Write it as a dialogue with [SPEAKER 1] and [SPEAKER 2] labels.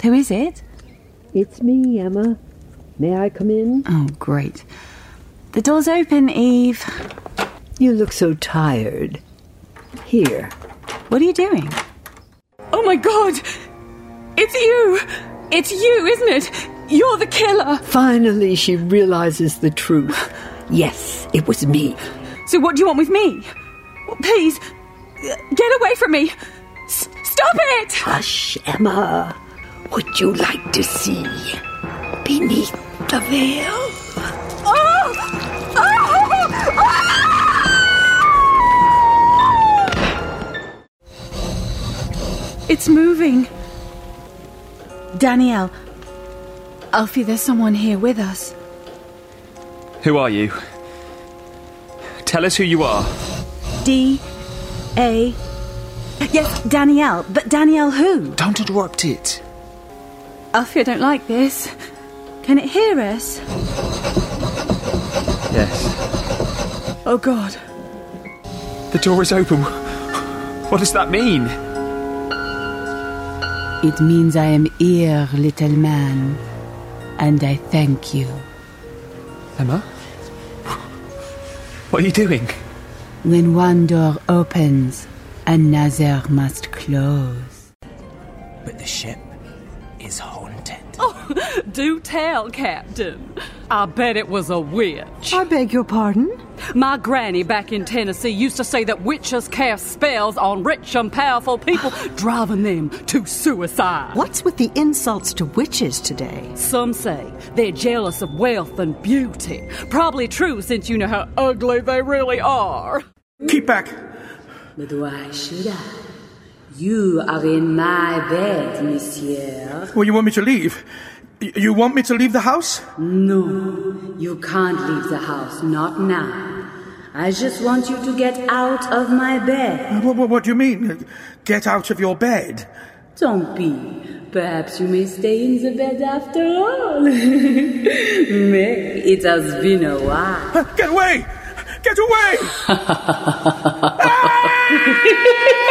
[SPEAKER 1] Who is it?
[SPEAKER 2] It's me, Emma. May I come in?
[SPEAKER 1] Oh, great. The door's open, Eve.
[SPEAKER 2] You look so tired. Here.
[SPEAKER 1] What are you doing? Oh, my God! It's you! It's you, isn't it? You're the killer!
[SPEAKER 2] Finally, she realizes the truth. Yes, it was me.
[SPEAKER 1] So what do you want with me? Please, get away from me! Stop it!
[SPEAKER 2] Hush, Emma. Would you like to see beneath the veil?
[SPEAKER 1] Oh! Oh! It's moving. Danielle, Alfie, there's someone here with us.
[SPEAKER 3] Who are you? Tell us who you are.
[SPEAKER 1] D-A... Yes, Danielle. But Danielle who?
[SPEAKER 3] Don't interrupt it.
[SPEAKER 1] Alfie, I don't like this. Can it hear us?
[SPEAKER 3] Yes.
[SPEAKER 1] Oh, God.
[SPEAKER 3] The door is open. What does that mean?
[SPEAKER 1] It means I am here, little man. And I thank you.
[SPEAKER 3] Emma? What are you doing?
[SPEAKER 1] When one door opens, another must close.
[SPEAKER 4] But the ship is haunted.
[SPEAKER 5] Oh, do tell, Captain. I bet it was a witch.
[SPEAKER 6] I beg your pardon?
[SPEAKER 5] My granny back in Tennessee used to say that witches cast spells on rich and powerful people, driving them to suicide.
[SPEAKER 6] What's with the insults to witches today?
[SPEAKER 5] Some say they're jealous of wealth and beauty. Probably true, since you know how ugly they really are.
[SPEAKER 7] Keep back.
[SPEAKER 8] But why should I? You are in my bed, monsieur.
[SPEAKER 7] Well, you want me to leave? You want me to leave the house?
[SPEAKER 8] No, you can't leave the house, not now. I just want you to get out of my bed.
[SPEAKER 7] What do you mean? Get out of your bed?
[SPEAKER 8] Don't be. Perhaps you may stay in the bed after all. May, it has been a while.
[SPEAKER 7] Get away! Get away! Ah!